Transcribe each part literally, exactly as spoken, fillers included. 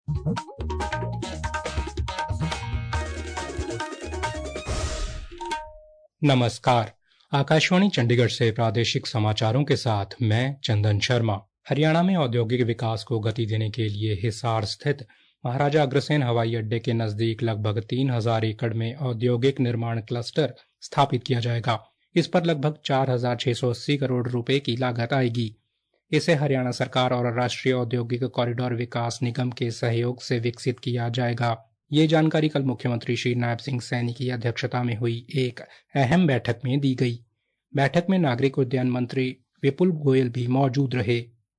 नमस्कार। आकाशवाणी चंडीगढ़ से प्रादेशिक समाचारों के साथ मैं चंदन शर्मा। हरियाणा में औद्योगिक विकास को गति देने के लिए हिसार स्थित महाराजा अग्रसेन हवाई अड्डे के नजदीक लगभग तीन हजार एकड़ में औद्योगिक निर्माण क्लस्टर स्थापित किया जाएगा। इस पर लगभग चार हजार छह सौ अस्सी करोड़ रुपए की लागत आएगी। इसे हरियाणा सरकार और राष्ट्रीय औद्योगिक कॉरिडोर विकास निगम के सहयोग से विकसित किया जाएगा। ये जानकारी कल मुख्यमंत्री श्री नायब सिंह सैनी की अध्यक्षता में हुई एक अहम बैठक में दी गई। बैठक में नागरिक उड्डयन मंत्री विपुल गोयल भी मौजूद रहे।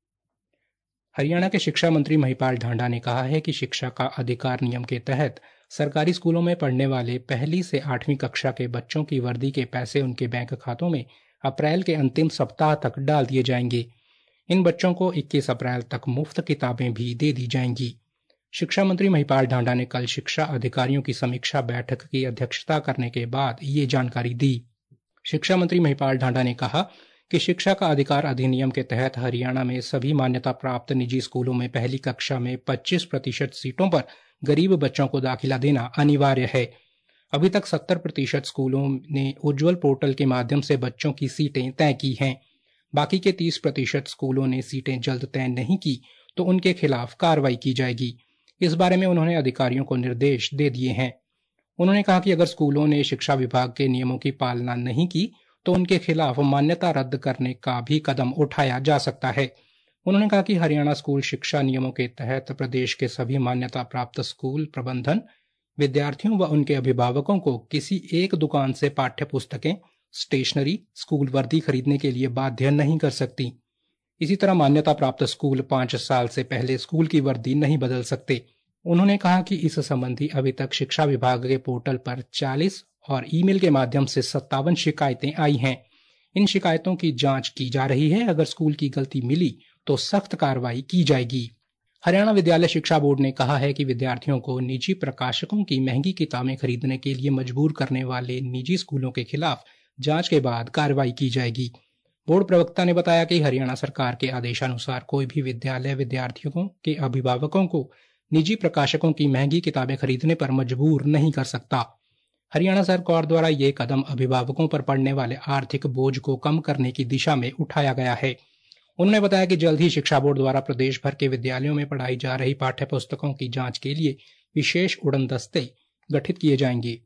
हरियाणा के शिक्षा मंत्री महिपाल ढांडा ने कहा है कि शिक्षा का अधिकार नियम के तहत सरकारी स्कूलों में पढ़ने वाले पहली से आठवीं कक्षा के बच्चों की वर्दी के पैसे उनके बैंक खातों में अप्रैल के अंतिम सप्ताह तक डाल दिए जाएंगे। इन बच्चों को इक्कीस अप्रैल तक मुफ्त किताबें भी दे दी जाएंगी। शिक्षा मंत्री महिपाल ढांडा ने कल शिक्षा अधिकारियों की समीक्षा बैठक की अध्यक्षता करने के बाद ये जानकारी दी। शिक्षा मंत्री महिपाल ढांडा ने कहा कि शिक्षा का अधिकार अधिनियम के तहत हरियाणा में सभी मान्यता प्राप्त निजी स्कूलों में पहली कक्षा में पच्चीस प्रतिशत सीटों पर गरीब बच्चों को दाखिला देना अनिवार्य है। अभी तक सत्तर प्रतिशत स्कूलों ने उज्ज्वल पोर्टल के माध्यम से बच्चों की सीटें तय की हैं। बाकी के तीस प्रतिशत स्कूलों ने सीटें जल्द तय नहीं की तो उनके खिलाफ कार्रवाई की जाएगी। इस बारे में उन्होंने अधिकारियों को निर्देश दे दिए हैं। उन्होंने कहा कि अगर स्कूलों ने शिक्षा विभाग के नियमों की पालना नहीं की तो उनके खिलाफ मान्यता रद्द करने का भी कदम उठाया जा सकता है। उन्होंने कहा कि हरियाणा स्कूल शिक्षा नियमों के तहत प्रदेश के सभी मान्यता प्राप्त स्कूल प्रबंधन विद्यार्थियों व उनके अभिभावकों को किसी एक दुकान से पाठ्य पुस्तकें, स्टेशनरी, स्कूल वर्दी खरीदने के लिए बाध्य नहीं कर सकती। इसी तरह मान्यता प्राप्त स्कूल पांच साल से पहले स्कूल की वर्दी नहीं बदल सकते। उन्होंने कहा कि इस संबंधी अभी तक शिक्षा विभाग के पोर्टल पर चालीस और ईमेल के माध्यम से सत्तावन शिकायतें आई हैं। इन शिकायतों की जांच की जा रही है। अगर स्कूल की गलती मिली तो सख्त कार्रवाई की जाएगी। हरियाणा विद्यालय शिक्षा बोर्ड ने कहा है कि विद्यार्थियों को निजी प्रकाशकों की महंगी किताबें खरीदने के लिए मजबूर करने वाले निजी स्कूलों के खिलाफ जांच के बाद कार्रवाई की जाएगी। बोर्ड प्रवक्ता ने बताया कि हरियाणा सरकार के आदेशानुसार कोई भी विद्यालय विद्यार्थियों के अभिभावकों को निजी प्रकाशकों की महंगी किताबें खरीदने पर मजबूर नहीं कर सकता। हरियाणा सरकार द्वारा ये कदम अभिभावकों पर पड़ने वाले आर्थिक बोझ को कम करने की दिशा में उठाया गया है। उन्होंने बताया कि जल्द ही शिक्षा बोर्ड द्वारा प्रदेश भर के विद्यालयों में पढ़ाई जा रही पाठ्य पुस्तकों की जांच के लिए विशेष उड़न दस्ते गठित किए जाएंगे।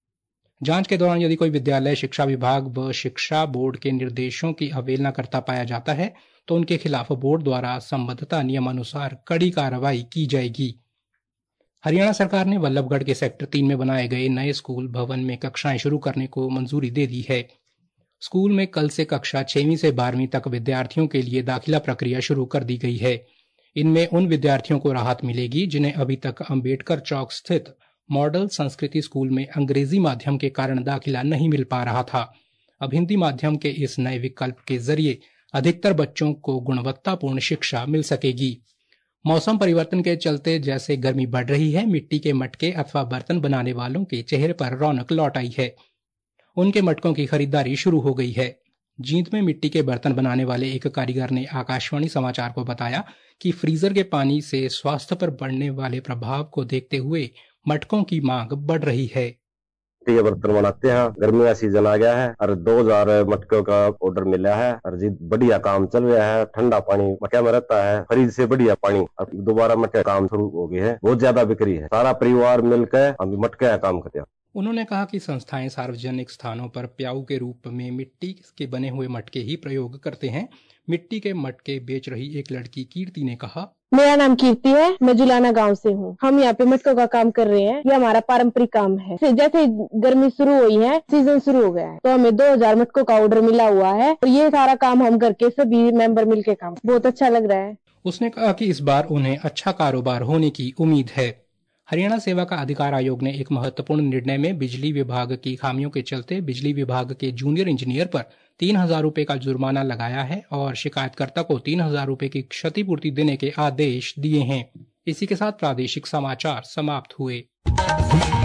जांच के दौरान यदि कोई विद्यालय शिक्षा विभाग व शिक्षा बोर्ड के निर्देशों की अवहेलना करता पाया जाता है तो उनके खिलाफ बोर्ड द्वारा संबद्धता नियमानुसार कड़ी कार्रवाई की जाएगी। हरियाणा सरकार ने वल्लभगढ़ के सेक्टर तीन में बनाए गए नए स्कूल भवन में कक्षाएं शुरू करने को मंजूरी दे दी है। स्कूल में कल से कक्षा छठवीं से बारहवीं तक विद्यार्थियों के लिए दाखिला प्रक्रिया शुरू कर दी गई है। इनमें उन विद्यार्थियों को राहत मिलेगी जिन्हें अभी तक अंबेडकर चौक स्थित मॉडल संस्कृति स्कूल में अंग्रेजी माध्यम के कारण दाखिला नहीं मिल पा रहा था। अब हिंदी माध्यम के इस नए विकल्प के जरिए अधिकतर बच्चों को गुणवत्तापूर्ण शिक्षा मिल सकेगी। मौसम परिवर्तन के चलते जैसे गर्मी बढ़ रही है, मिट्टी के मटके अथवा बर्तन बनाने वालों के चेहरे पर रौनक लौट आई है। उनके मटकों की खरीदारी शुरू हो गई है। जींद में मिट्टी के बर्तन बनाने वाले एक कारीगर ने आकाशवाणी समाचार को बताया कि फ्रीजर के पानी से स्वास्थ्य पर पड़ने वाले प्रभाव को देखते हुए मटकों की मांग बढ़ रही है। ये बर्तन बनाते हैं, गर्मी का सीजन आ गया है और दो हजार मटकों का ऑर्डर मिला है और जी बढ़िया काम चल रहा है। ठंडा पानी मटके में रहता है, फ्रिज से बढ़िया पानी। अब दोबारा मटके काम शुरू हो गए है, बहुत ज्यादा बिक्री है। सारा परिवार मिलकर हम मटके का काम करते हैं। उन्होंने कहा कि संस्थाएं सार्वजनिक स्थानों पर प्याऊ के रूप में मिट्टी के बने हुए मटके ही प्रयोग करते हैं। मिट्टी के मटके बेच रही एक लड़की कीर्ति ने कहा, मेरा नाम कीर्ति है, मैं जुलाना गांव से हूँ। हम यहाँ पे मटकों का काम कर रहे हैं। ये हमारा पारंपरिक काम है। जैसे गर्मी शुरू हुई है, सीजन शुरू हो गया है, तो हमें दो हजार मटकों का ऑर्डर मिला हुआ है और ये सारा काम हम करके सभी मेंबर मिलके काम, बहुत अच्छा लग रहा है। उसने कहा कि इस बार उन्हें अच्छा कारोबार होने की उम्मीद है। हरियाणा सेवा का अधिकार आयोग ने एक महत्वपूर्ण निर्णय में बिजली विभाग की खामियों के चलते बिजली विभाग के जूनियर इंजीनियर पर तीन हजार रूपये का जुर्माना लगाया है और शिकायतकर्ता को तीन हजार रूपये की क्षतिपूर्ति देने के आदेश दिए हैं। इसी के साथ प्रादेशिक समाचार समाप्त हुए।